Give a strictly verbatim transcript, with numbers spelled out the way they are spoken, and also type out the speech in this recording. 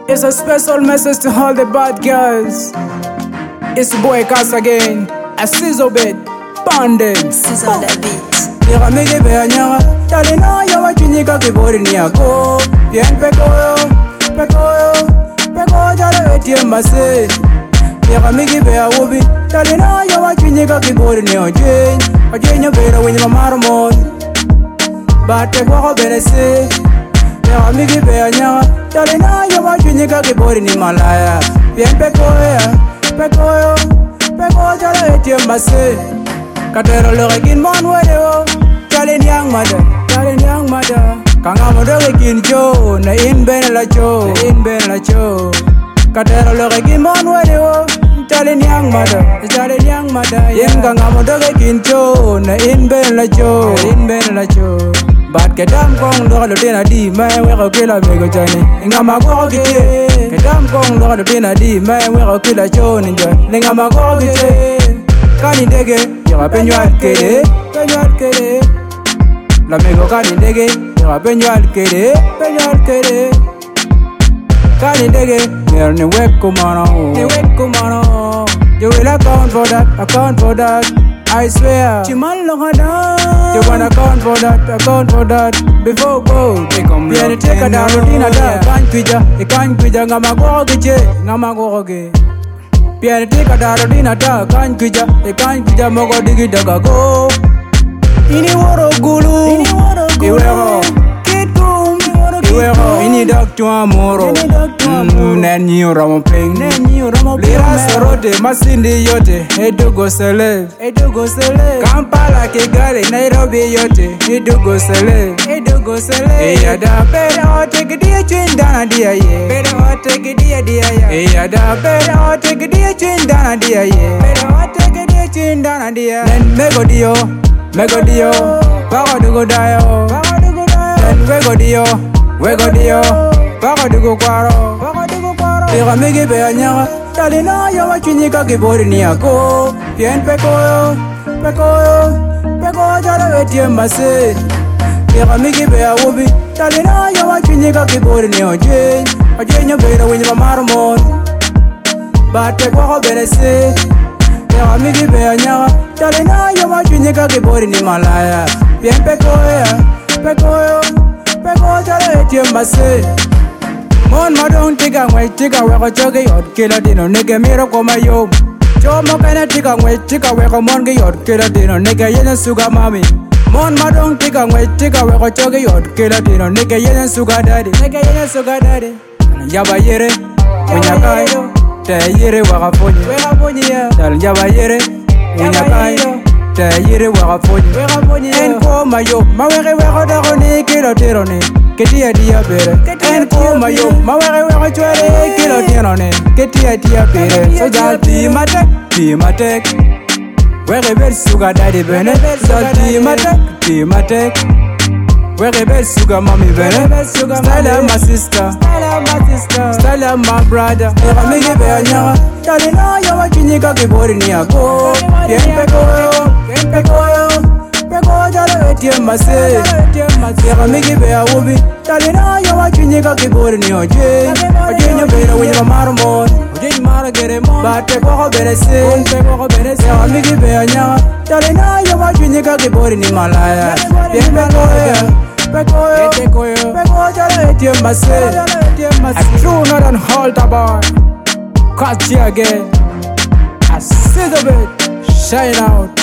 It's a special message to all the bad guys. It's the boy Cass again. A sizzle bit, bonding. Sizzle the beat. Yega mege be anyanga, talina yawa chinyika kibori ni yako. Bien pekoyo, pekoyo, pekoyo jalo etie mbase. Yega mege be awobi, talina yawa chinyika kibori ni ojen. Ojen yo bera wenye mamarmon. Bate kwa benese. Yega mege be anyanga, talina yawa chinyika kibori ni malaya. Bien pekoyo, pekoyo, pekoyo jalo etie mbase. Katero lorekin mon wedeo, challenge young mother, challenge young mother. Kanga modorekin jo, na in ben la jo, na in ben la jo. Katero lorekin mon wedeo, challenge young mother, challenge young mother. Yen kanga modorekin jo, na in ben la jo, na in ben la jo. But kedam kong lo lo dina di, man we go kill a mego jani. Inga mago gite, kedam kong lo lo dina di, man we go kill a jo ninja. Inga mago gite. Kani ndege, yega penyual kere, penyual kere. L'amigo kani ndege, yega penyual kere, penyual kere. Kani ndege, ner ni wek kumano, ni wek kumano. You will account for that, account for that. I swear, Chiman Lohada. You wanna account for that, account for that. Before go, yeah, take a down, Dina da, can't pija, you can't pija, Ngamago gije, Ngamago ge. Pierre take a darodina da kan kija e kan kija mogo digi daga go ini woro gulu ini woro gulu kitum iwero ini dak tu amoro nen ni ramo peng nen ni ramo peng lira sorode masindi yote edugo sele edugo sele Kampala Kigali Nairobi yote edugo sele edugo sele e ada pere ote gidi chinda dia ye pere ote gidi dia ye e ada pere ote gidi chinda dia ye pere ote gidi chinda dia nen mego dio mego dio bago dugo dayo bago dugo dayo nen mego dio wego dio bago dugo kwaro bago dugo kwaro Yega mege be anyanga talina yawa chinyika kibori ni yako bien pekoyo pekoyo pekoyo jalo etie mbase Yega mege be awobi talina yawa chinyika kibori ni ojen ojen yo bera wenye mamarmon bate kwa benese Yega mege be anyanga talina yawa chinyika kibori ni malaya bien pekoyo pekoyo pekoyo jalo etie mbase Mon madong tiga ngwe tiga weko choge yot kila dino nige miro koma yo Chomo kene tiga ngwe tiga weko monge yot kila dino nige yene suga mami Mon madong tiga ngwe tiga weko choge yot kila dino nige yene suga daddy Nige yene suga daddy Yaba yere, unyakai Te yere waka fonyi Weka fonyi ya Dal yaba yere, unyakai Te yere waka fonyi Weka fonyi ya En koma yo, maweke weko dako ni kilo tiro ni Ketia dia bere, en kuma yo, mawere were chwere, kilo tino ne, ketia dia bere, so jal ti matek, ti matek, were ber suga daddy bene, so ti matek, ti matek, were ber suga mommy bene, style my sister, style my sister, style my brother, yega mege be anyanga, talina yawa chinyika kibori ni yako, bien pekoyo, bien pekoyo. Peko jalo etie mbase Yega mege be awobi talina yawa chinyika kibori ni ojen Ojen yo bera wenye mamarmon Ojen mara gere mon Bate kwa benese Yega mege be anyanga talina yawa chinyika kibori ni malaya Bien pekoyo Pekoyo Peko jalo etie mbase A true not an halter boy Catch you again A sizzle bit Shine out